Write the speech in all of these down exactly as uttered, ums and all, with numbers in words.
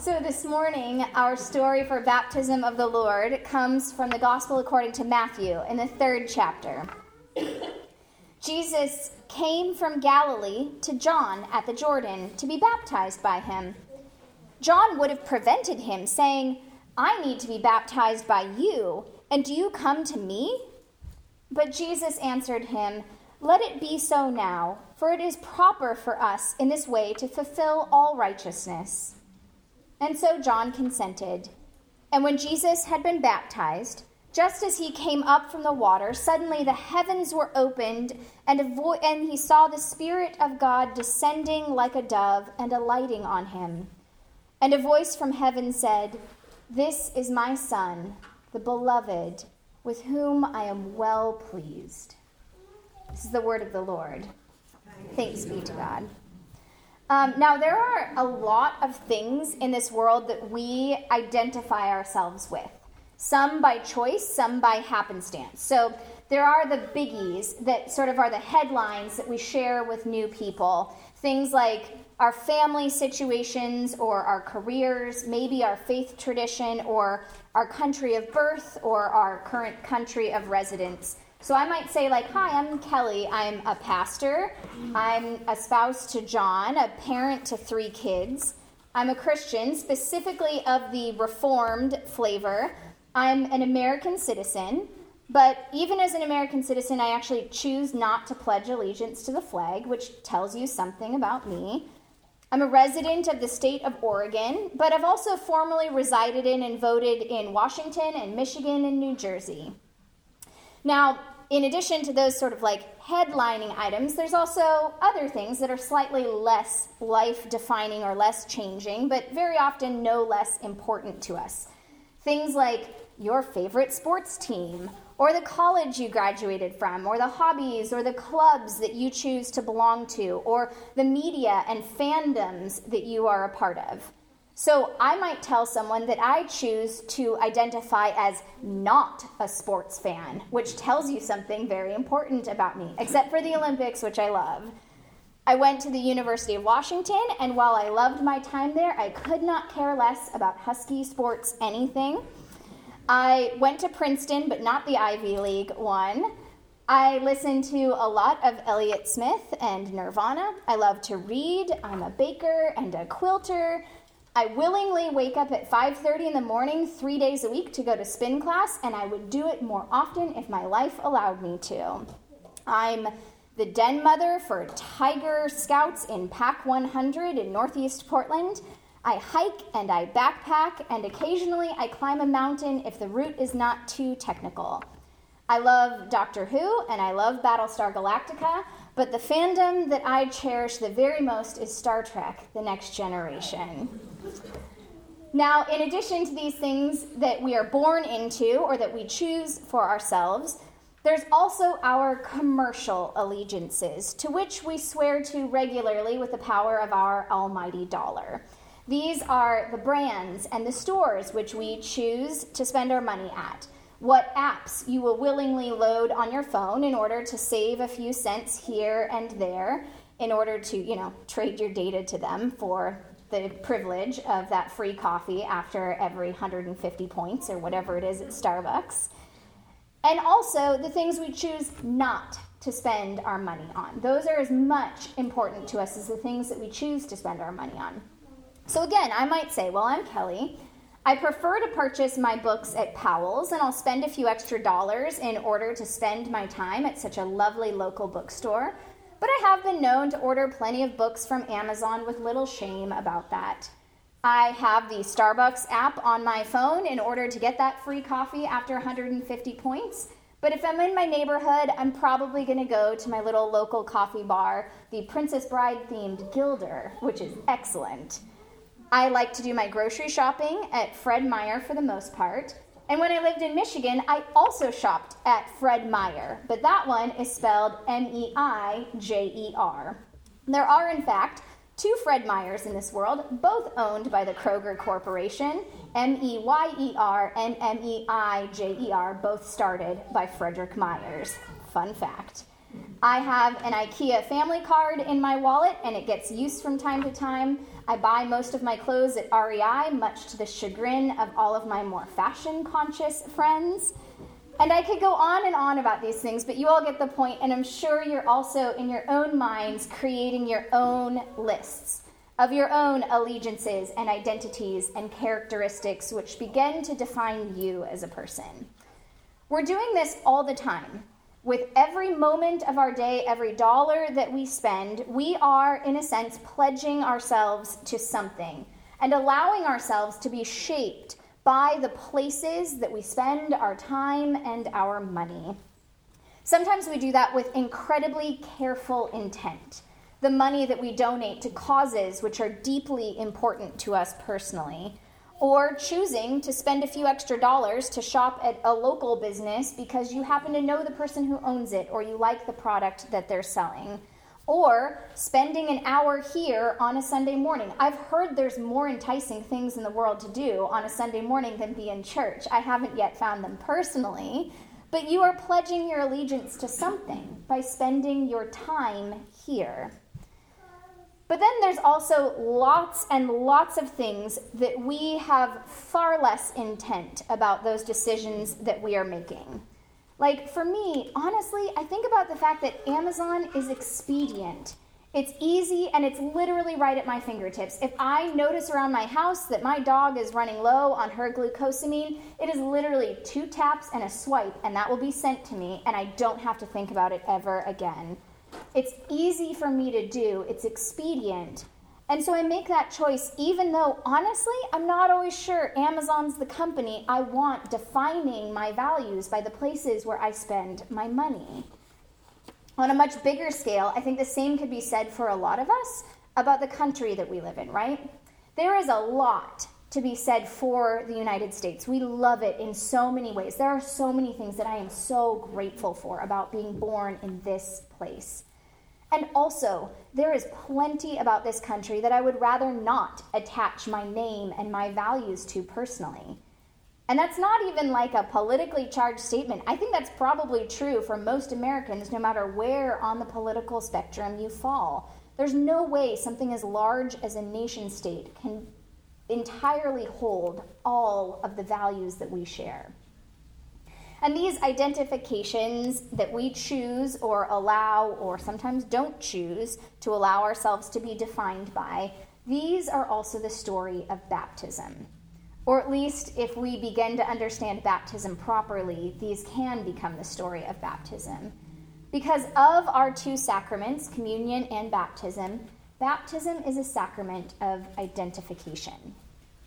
So this morning, our story for baptism of the Lord comes from the Gospel according to Matthew in the third chapter. Jesus came from Galilee to John at the Jordan to be baptized by him. John would have prevented him, saying, "I need to be baptized by you, and do you come to me?" But Jesus answered him, "Let it be so now, for it is proper for us in this way to fulfill all righteousness." And so John consented. And when Jesus had been baptized, just as he came up from the water, suddenly the heavens were opened, and, a vo- and he saw the Spirit of God descending like a dove and alighting on him. And a voice from heaven said, "This is my Son, the beloved, with whom I am well pleased." This is the word of the Lord. Thanks be to God. Um, now, there are a lot of things in this world that we identify ourselves with. Some by choice, some by happenstance. So there are the biggies that sort of are the headlines that we share with new people. Things like our family situations or our careers, maybe our faith tradition or our country of birth or our current country of residence. So I might say like, "Hi, I'm Kelly. I'm a pastor. I'm a spouse to John, a parent to three kids. I'm a Christian, specifically of the Reformed flavor. I'm an American citizen, but even as an American citizen, I actually choose not to pledge allegiance to the flag, which tells you something about me. I'm a resident of the state of Oregon, but I've also formerly resided in and voted in Washington and Michigan and New Jersey." Now, in addition to those sort of like headlining items, there's also other things that are slightly less life-defining or less changing, but very often no less important to us. Things like your favorite sports team, or the college you graduated from, or the hobbies or the clubs that you choose to belong to, or the media and fandoms that you are a part of. So I might tell someone that I choose to identify as not a sports fan, which tells you something very important about me, except for the Olympics, which I love. I went to the University of Washington, and while I loved my time there, I could not care less about Husky sports anything. I went to Princeton, but not the Ivy League one. I listen to a lot of Elliott Smith and Nirvana. I love to read. I'm a baker and a quilter. I willingly wake up at five thirty in the morning three days a week to go to spin class, and I would do it more often if my life allowed me to. I'm the den mother for Tiger Scouts in Pac one hundred in Northeast Portland. I hike and I backpack, and occasionally I climb a mountain if the route is not too technical. I love Doctor Who, and I love Battlestar Galactica, but the fandom that I cherish the very most is Star Trek: The Next Generation. Now, in addition to these things that we are born into or that we choose for ourselves, there's also our commercial allegiances, to which we swear to regularly with the power of our almighty dollar. These are the brands and the stores which we choose to spend our money at. What apps you will willingly load on your phone in order to save a few cents here and there in order to, you know, trade your data to them for the privilege of that free coffee after every one hundred fifty points or whatever it is at Starbucks. And also the things we choose not to spend our money on. Those are as much important to us as the things that we choose to spend our money on. So again, I might say, well, I'm Kelly. I prefer to purchase my books at Powell's, and I'll spend a few extra dollars in order to spend my time at such a lovely local bookstore. But I have been known to order plenty of books from Amazon with little shame about that. I have the Starbucks app on my phone in order to get that free coffee after one hundred fifty points. But if I'm in my neighborhood, I'm probably going to go to my little local coffee bar, the Princess Bride-themed Gilder, which is excellent. I like to do my grocery shopping at Fred Meyer for the most part. And when I lived in Michigan, I also shopped at Fred Meyer, but that one is spelled M E I J E R. There are, in fact, two Fred Meyers in this world, both owned by the Kroger Corporation, M E Y E R and M E I J E R, both started by Frederick Myers. Fun fact. I have an IKEA family card in my wallet, and it gets used from time to time. I buy most of my clothes at R E I, much to the chagrin of all of my more fashion-conscious friends. And I could go on and on about these things, but you all get the point, and I'm sure you're also, in your own minds, creating your own lists of your own allegiances and identities and characteristics which begin to define you as a person. We're doing this all the time. With every moment of our day, every dollar that we spend, we are, in a sense, pledging ourselves to something and allowing ourselves to be shaped by the places that we spend our time and our money. Sometimes we do that with incredibly careful intent. The money that we donate to causes which are deeply important to us personally, or choosing to spend a few extra dollars to shop at a local business because you happen to know the person who owns it or you like the product that they're selling. Or spending an hour here on a Sunday morning. I've heard there's more enticing things in the world to do on a Sunday morning than be in church. I haven't yet found them personally, but you are pledging your allegiance to something by spending your time here. But then there's also lots and lots of things that we have far less intent about those decisions that we are making. Like, for me, honestly, I think about the fact that Amazon is expedient. It's easy, and it's literally right at my fingertips. If I notice around my house that my dog is running low on her glucosamine, it is literally two taps and a swipe, and that will be sent to me, and I don't have to think about it ever again. It's easy for me to do. It's expedient. And so I make that choice, even though, honestly, I'm not always sure Amazon's the company I want defining my values by the places where I spend my money. On a much bigger scale, I think the same could be said for a lot of us about the country that we live in, right? There is a lot to be said for the United States. We love it in so many ways. There are so many things that I am so grateful for about being born in this place. And also, there is plenty about this country that I would rather not attach my name and my values to personally. And that's not even like a politically charged statement. I think that's probably true for most Americans, no matter where on the political spectrum you fall. There's no way something as large as a nation state can entirely hold all of the values that we share. And these identifications that we choose or allow, or sometimes don't choose, to allow ourselves to be defined by, these are also the story of baptism. Or at least, if we begin to understand baptism properly, these can become the story of baptism. Because of our two sacraments, communion and baptism, baptism is a sacrament of identification.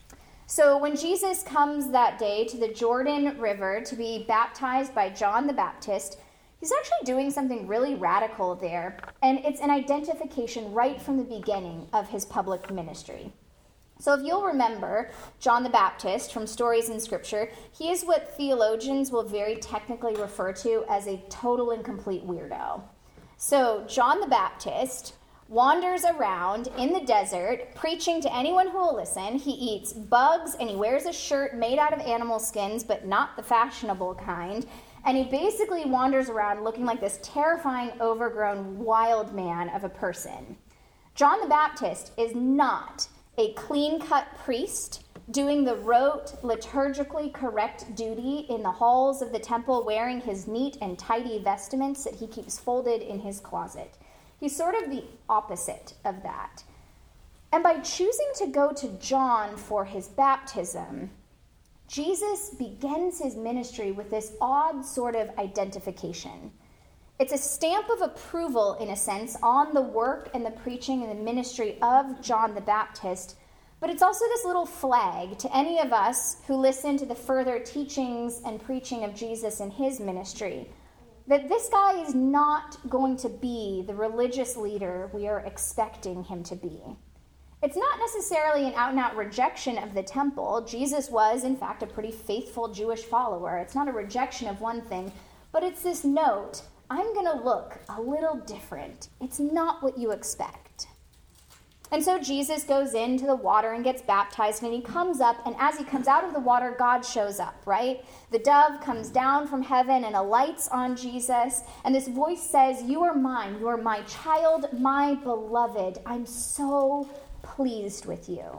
So when Jesus comes that day to the Jordan River to be baptized by John the Baptist, he's actually doing something really radical there, and it's an identification right from the beginning of his public ministry. So if you'll remember John the Baptist from stories in Scripture, he is what theologians will very technically refer to as a total and complete weirdo. So John the Baptist wanders around in the desert, preaching to anyone who will listen. He eats bugs, and he wears a shirt made out of animal skins, but not the fashionable kind. And he basically wanders around looking like this terrifying, overgrown, wild man of a person. John the Baptist is not a clean-cut priest doing the rote, liturgically correct duty in the halls of the temple, wearing his neat and tidy vestments that he keeps folded in his closet. He's sort of the opposite of that. And by choosing to go to John for his baptism, Jesus begins his ministry with this odd sort of identification. It's a stamp of approval, in a sense, on the work and the preaching and the ministry of John the Baptist, but it's also this little flag to any of us who listen to the further teachings and preaching of Jesus in his ministry, that this guy is not going to be the religious leader we are expecting him to be. It's not necessarily an out-and-out rejection of the temple. Jesus was, in fact, a pretty faithful Jewish follower. It's not a rejection of one thing, but it's this note, I'm going to look a little different. It's not what you expect. And so Jesus goes into the water and gets baptized, and he comes up, and as he comes out of the water, God shows up, right? The dove comes down from heaven and alights on Jesus, and this voice says, you are mine, you are my child, my beloved. I'm so pleased with you.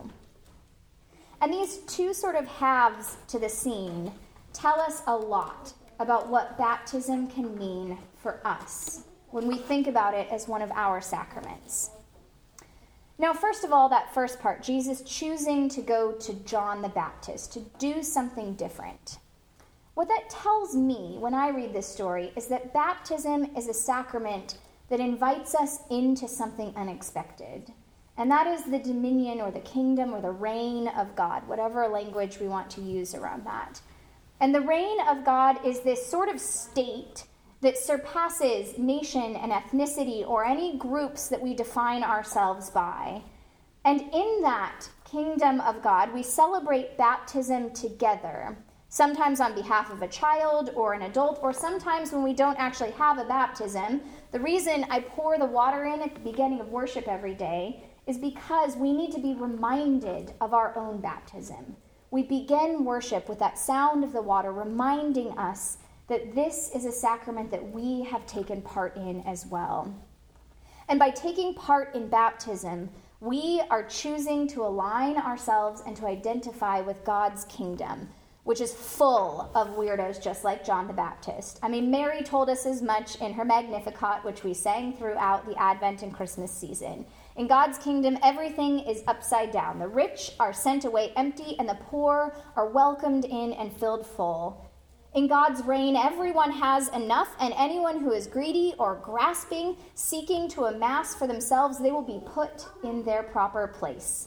And these two sort of halves to the scene tell us a lot about what baptism can mean for us when we think about it as one of our sacraments. Now, first of all, that first part, Jesus choosing to go to John the Baptist, to do something different. What that tells me when I read this story is that baptism is a sacrament that invites us into something unexpected. And that is the dominion or the kingdom or the reign of God, whatever language we want to use around that. And the reign of God is this sort of state that surpasses nation and ethnicity or any groups that we define ourselves by. And in that kingdom of God, we celebrate baptism together, sometimes on behalf of a child or an adult, or sometimes when we don't actually have a baptism. The reason I pour the water in at the beginning of worship every day is because we need to be reminded of our own baptism. We begin worship with that sound of the water reminding us that this is a sacrament that we have taken part in as well. And by taking part in baptism, we are choosing to align ourselves and to identify with God's kingdom, which is full of weirdos just like John the Baptist. I mean, Mary told us as much in her Magnificat, which we sang throughout the Advent and Christmas season. In God's kingdom, everything is upside down. The rich are sent away empty, and the poor are welcomed in and filled full. In God's reign, everyone has enough, and anyone who is greedy or grasping, seeking to amass for themselves, they will be put in their proper place.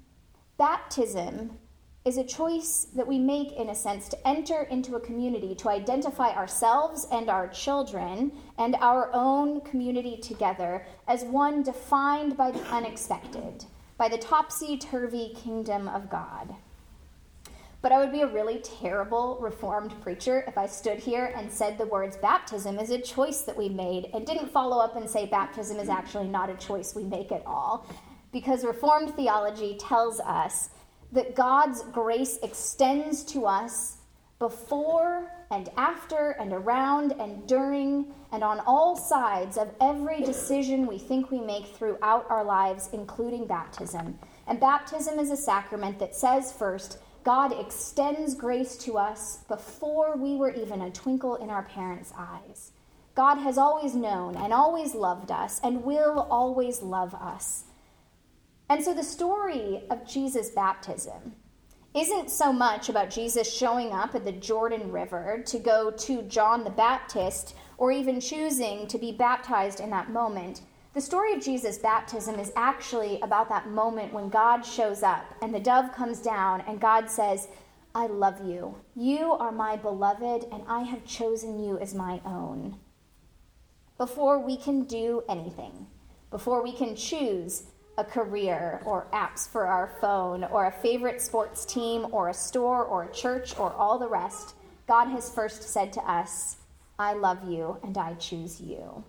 Baptism is a choice that we make, in a sense, to enter into a community, to identify ourselves and our children and our own community together as one defined by the unexpected, by the topsy-turvy kingdom of God. But I would be a really terrible Reformed preacher if I stood here and said the words baptism is a choice that we made and didn't follow up and say baptism is actually not a choice we make at all. Because Reformed theology tells us that God's grace extends to us before and after and around and during and on all sides of every decision we think we make throughout our lives, including baptism. And baptism is a sacrament that says first, God extends grace to us before we were even a twinkle in our parents' eyes. God has always known and always loved us and will always love us. And so the story of Jesus' baptism isn't so much about Jesus showing up at the Jordan River to go to John the Baptist or even choosing to be baptized in that moment. The story of Jesus' baptism is actually about that moment when God shows up and the dove comes down and God says, I love you. You are my beloved and I have chosen you as my own. Before we can do anything, before we can choose a career or apps for our phone or a favorite sports team or a store or a church or all the rest, God has first said to us, I love you and I choose you.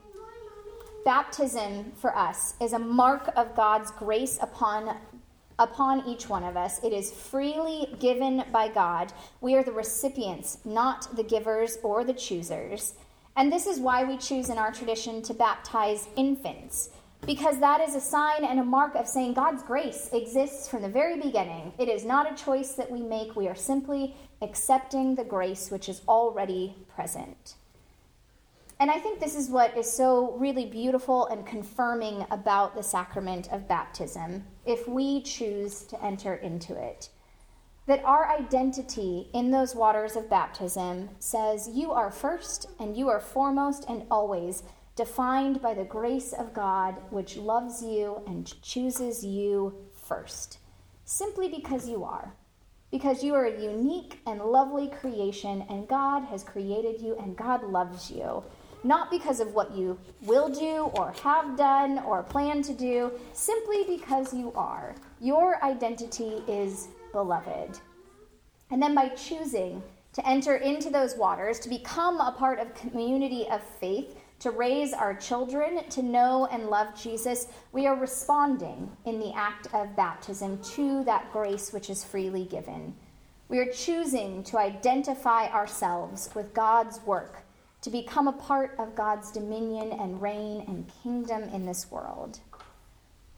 Baptism for us is a mark of God's grace upon, upon each one of us. It is freely given by God. We are the recipients, not the givers or the choosers. And this is why we choose in our tradition to baptize infants, because that is a sign and a mark of saying God's grace exists from the very beginning. It is not a choice that we make. We are simply accepting the grace which is already present. And I think this is what is so really beautiful and confirming about the sacrament of baptism, if we choose to enter into it. That our identity in those waters of baptism says you are first and you are foremost and always defined by the grace of God, which loves you and chooses you first, simply because you are. Because you are a unique and lovely creation, and God has created you, and God loves you. Not because of what you will do or have done or plan to do, simply because you are. Your identity is beloved. And then by choosing to enter into those waters, to become a part of community of faith, to raise our children to know and love Jesus, we are responding in the act of baptism to that grace which is freely given. We are choosing to identify ourselves with God's work, to become a part of God's dominion and reign and kingdom in this world.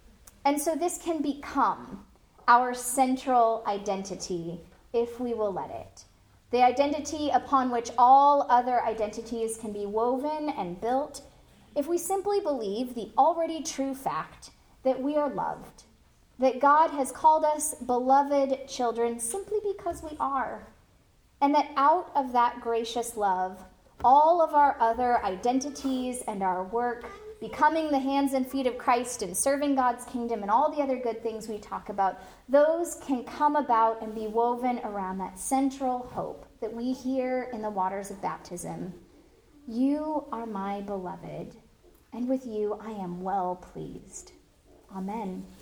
And so this can become our central identity if we will let it. The identity upon which all other identities can be woven and built if we simply believe the already true fact that we are loved, that God has called us beloved children simply because we are, and that out of that gracious love, all of our other identities and our work, becoming the hands and feet of Christ and serving God's kingdom and all the other good things we talk about, those can come about and be woven around that central hope that we hear in the waters of baptism. You are my beloved, and with you I am well pleased. Amen.